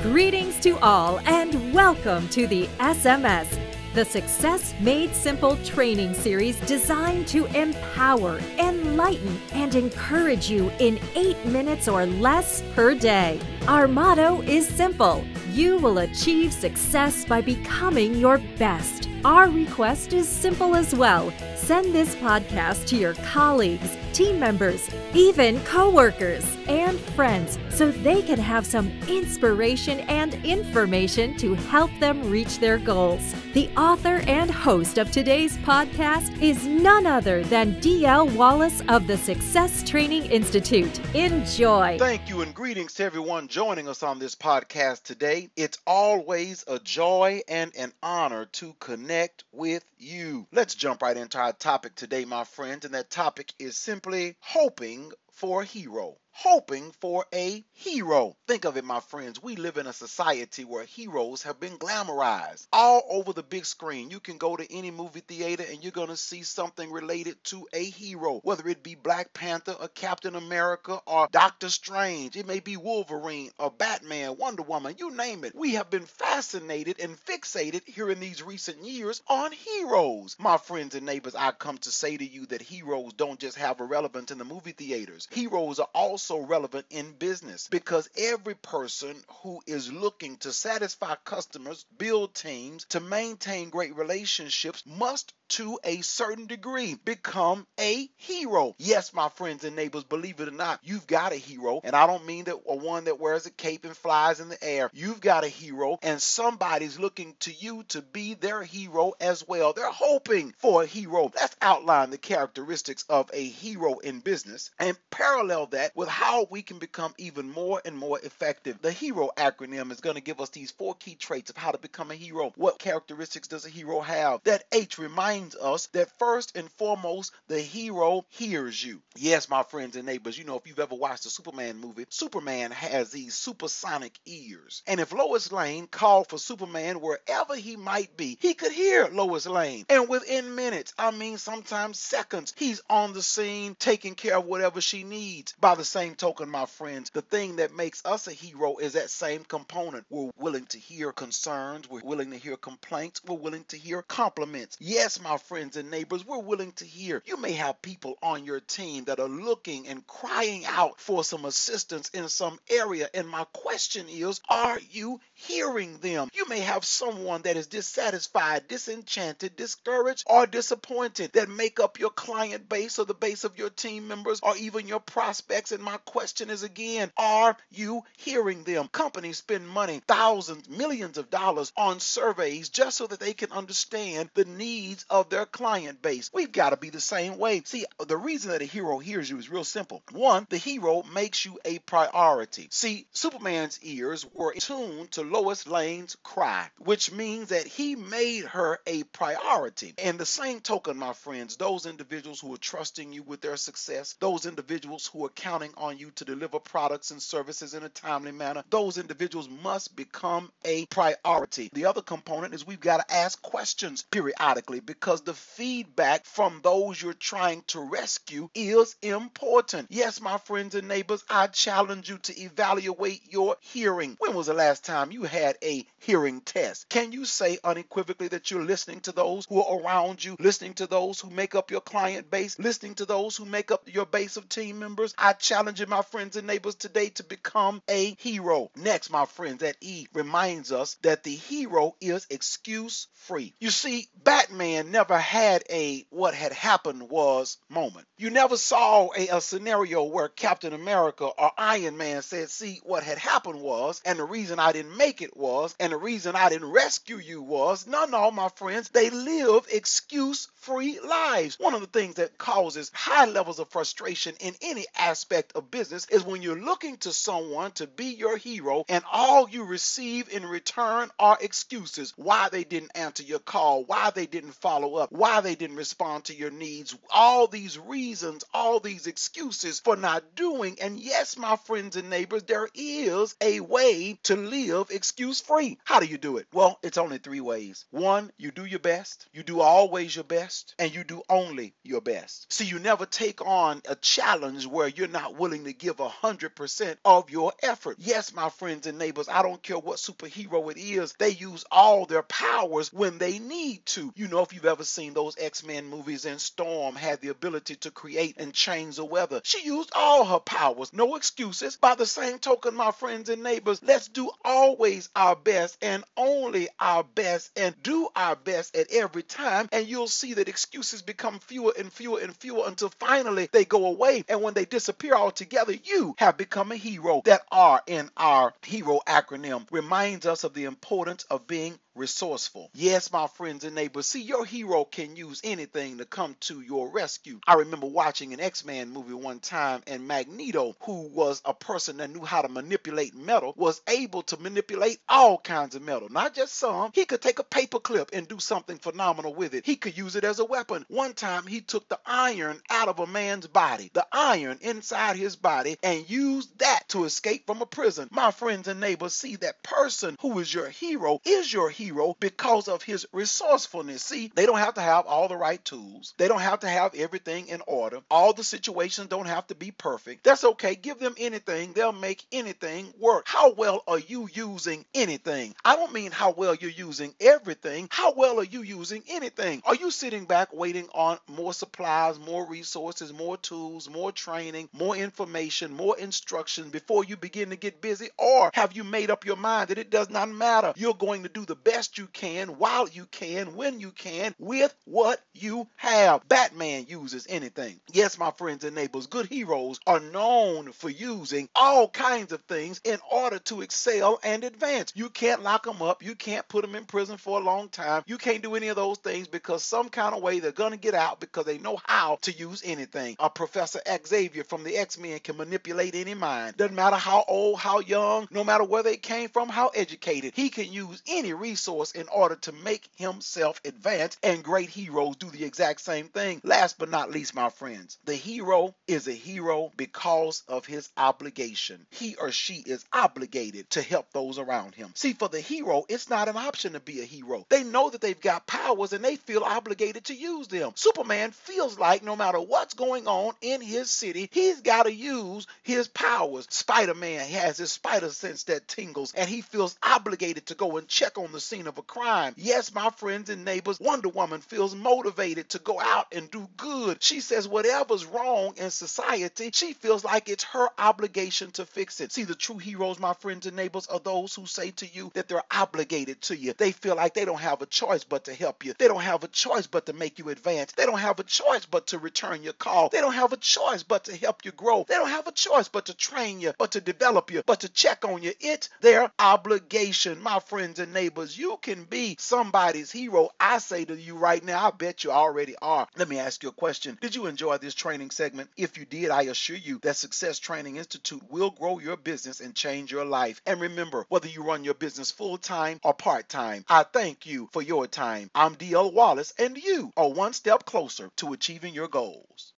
Greetings to all and welcome to the SMS, the Success Made Simple training series designed to empower, enlighten, and encourage you in 8 minutes or less per day. Our motto is simple: you will achieve success by becoming your best. Our request is simple as well. Send this podcast to your colleagues, team members, even coworkers, and friends so they can have some inspiration and information to help them reach their goals. The author and host of today's podcast is none other than D.L. Wallace of the Success Training Institute. Enjoy. Thank you and greetings to everyone joining us on this podcast today. It's always a joy and an honor to connect with you. Let's jump right into our topic today, my friends, and that topic is simply hoping for a hero. Hoping for a hero. Think of it, my friends. We live in a society where heroes have been glamorized. All over the big screen, you can go to any movie theater and you're going to see something related to a hero. Whether it be Black Panther or Captain America or Doctor Strange. It may be Wolverine or Batman, Wonder Woman, you name it. We have been fascinated and fixated here in these recent years on heroes. My friends and neighbors, I come to say to you that heroes don't just have a relevance in the movie theaters. Heroes are also relevant in business, because every person who is looking to satisfy customers, build teams, to maintain great relationships must to a certain degree become a hero. Yes, my friends and neighbors, believe it or not, you've got a hero, and I don't mean that one that wears a cape and flies in the air. You've got a hero, and somebody's looking to you to be their hero as well. They're hoping for a hero. Let's outline the characteristics of a hero in business and parallel that with how we can become even more and more effective. The HERO acronym is going to give us these 4 key traits of how to become a hero. What characteristics does a hero have? That H reminds us that first and foremost, the hero hears you. Yes, my friends and neighbors, you know, if you've ever watched a Superman movie, Superman has these supersonic ears. And if Lois Lane called for Superman wherever he might be, he could hear Lois Lane. And within minutes, sometimes seconds, he's on the scene taking care of whatever she needs. By the same token, my friends, the thing that makes us a hero is that same component. We're willing to hear concerns. We're willing to hear complaints. We're willing to hear compliments. Yes, my friends and neighbors, we're willing to hear. You may have people on your team that are looking and crying out for some assistance in some area, and my question is, are you hearing them? You may have someone that is dissatisfied, disenchanted, discouraged, or disappointed that make up your client base or the base of your team members or even your prospects, and my question is again, are you hearing them? Companies spend money, thousands, millions of dollars on surveys just so that they can understand the needs of their client base. We've got to be the same way. See, the reason that a hero hears you is real simple. One, the hero makes you a priority. See, Superman's ears were tuned to Lois Lane's cry, which means that he made her a priority. And the same token, my friends, those individuals who are trusting you with their success, those individuals who are counting on you to deliver products and services in a timely manner, those individuals must become a priority. The other component is we've got to ask questions periodically, because the feedback from those you're trying to rescue is important. Yes, my friends and neighbors, I challenge you to evaluate your hearing. When was the last time you had a hearing test? Can you say unequivocally that you're listening to those who are around you, listening to those who make up your client base, listening to those who make up your base of team members? I challenge you, my friends and neighbors, today to become a hero. Next, my friends, that E reminds us that the hero is excuse free. You see, Batman never had a what had happened was moment. You never saw a scenario where Captain America or Iron Man said, see, what had happened was, and the reason I didn't make it was, and the reason I didn't rescue you was. No, my friends, they live excuse-free lives. One of the things that causes high levels of frustration in any aspect of business is when you're looking to someone to be your hero and all you receive in return are excuses. Why they didn't answer your call, why they didn't follow up, why they didn't respond to your needs. All these reasons, all these excuses for not doing. And yes, my friends and neighbors, there is a way to live excuse-free. How do you do it? Well, it's only 3 ways. 1, you do your best. You do always your best. And you do only your best. See, you never take on a challenge challenge where you're not willing to give 100% of your effort. Yes, my friends and neighbors, I don't care what superhero it is, they use all their powers when they need to. You know, if you've ever seen those X-Men movies, and Storm had the ability to create and change the weather, she used all her powers. No excuses. By the same token, my friends and neighbors, let's do always our best and only our best and do our best at every time, and you'll see that excuses become fewer and fewer and fewer until finally they go away, and when they disappear altogether, you have become a hero. That R in our hero acronym reminds us of the importance of being resourceful. Yes, my friends and neighbors, see, your hero can use anything to come to your rescue. I remember watching an X-Men movie one time, and Magneto, who was a person that knew how to manipulate metal, was able to manipulate all kinds of metal, not just some. He could take a paper clip and do something phenomenal with it. He could use it as a weapon. One time he took the iron out of a man's body, the iron inside his body, and used that to escape from a prison. My friends and neighbors, see, that person who is your hero because of his resourcefulness. See, they don't have to have all the right tools. They don't have to have everything in order. All the situations don't have to be perfect. That's okay. Give them anything. They'll make anything work. How well are you using anything? I don't mean how well you're using everything. How well are you using anything? Are you sitting back waiting on more supplies, more resources, more tools, more training, more information, more instruction before you begin to get busy? Or have you made up your mind that it does not matter? You're going to do the best you can, while you can, when you can, with what you have. Batman uses anything. Yes, my friends and neighbors, good heroes are known for using all kinds of things in order to excel and advance. You can't lock them up. You can't put them in prison for a long time. You can't do any of those things, because some kind of way they're going to get out, because they know how to use anything. Professor Xavier from the X-Men can manipulate any mind. Doesn't matter how old, how young, no matter where they came from, how educated. He can use any resource in order to make himself advance, and great heroes do the exact same thing. Last but not least, my friends, the hero is a hero because of his obligation. He or she is obligated to help those around him. See, for the hero, it's not an option to be a hero. They know that they've got powers and they feel obligated to use them. Superman feels like no matter what's going on in his city, he's got to use his powers. Spider-Man has his spider sense that tingles, and he feels obligated to go and check on the scene of a crime. Yes, my friends and neighbors, Wonder Woman feels motivated to go out and do good. She says whatever's wrong in society, she feels like it's her obligation to fix it. See, the true heroes, my friends and neighbors, are those who say to you that they're obligated to you. They feel like they don't have a choice but to help you. They don't have a choice but to make you advance. They don't have a choice but to return your call. They don't have a choice but to help you grow. They don't have a choice but to train you, but to develop you, but to check on you. It's their obligation. My friends and neighbors, you can be somebody's hero. I say to you right now, I bet you already are. Let me ask you a question. Did you enjoy this training segment? If you did, I assure you that Success Training Institute will grow your business and change your life. And remember, whether you run your business full-time or part-time, I thank you for your time. I'm DL Wallace, and you are one step closer to achieving your goals.